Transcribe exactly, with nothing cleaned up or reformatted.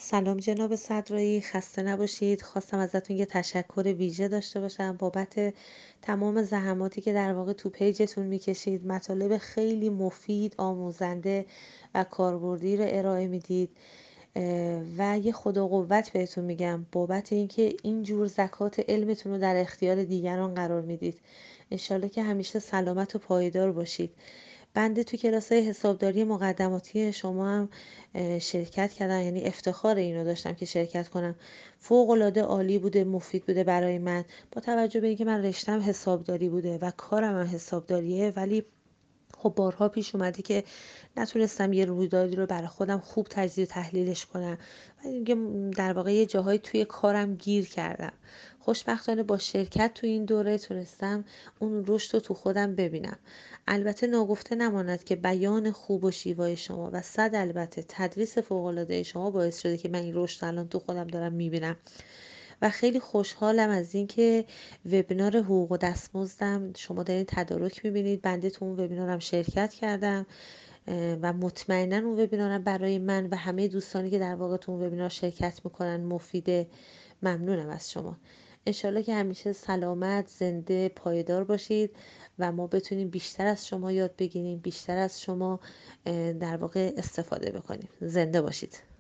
سلام جناب صدرایی، خسته نباشید. خواستم ازتون یه تشکر ویژه داشته باشم بابت تمام زحماتی که در واقع تو پیجتون میکشید. مطالب خیلی مفید، آموزنده و کاربردی رو ارائه میدید و یه خدا قوت بهتون میگم بابت اینکه اینجور زکات علمتون رو در اختیار دیگران قرار میدید. انشالله که همیشه سلامت و پایدار باشید. بنده تو کلاس‌های حسابداری مقدماتی شما هم شرکت کردم، یعنی افتخار اینو داشتم که شرکت کنم. فوق‌العاده عالی بوده، مفید بوده برای من. با توجه به اینکه من رشتم حسابداری بوده و کارم هم حسابداریه، ولی خب بارها پیش اومده که نتونستم یه رویدادی رو برای خودم خوب تجزیه و تحلیلش کنم و اینکه در واقع یه جاهای توی کارم گیر کردم. خوشبختانه با شرکت تو این دوره تونستم اون رشد رو تو خودم ببینم. البته ناگفته نماند که بیان خوب و شیوای شما و صد البته تدریس فوق‌العاده شما باعث شده که من این رشد الان تو خودم دارم میبینم و خیلی خوشحالم از اینکه وبینار حقوق و دستمزدم شما دارین تدارک میبینید. بنده تو اون وبینارم شرکت کردم و مطمئنا اون وبینارم برای من و همه دوستانی که در واقع تو اون وبینار شرکت میکنن مفیده. ممنونم از شما. انشالله که همیشه سلامت، زنده، پایدار باشید و ما بتونیم بیشتر از شما یاد بگیریم، بیشتر از شما در واقع استفاده بکنیم. زنده باشید.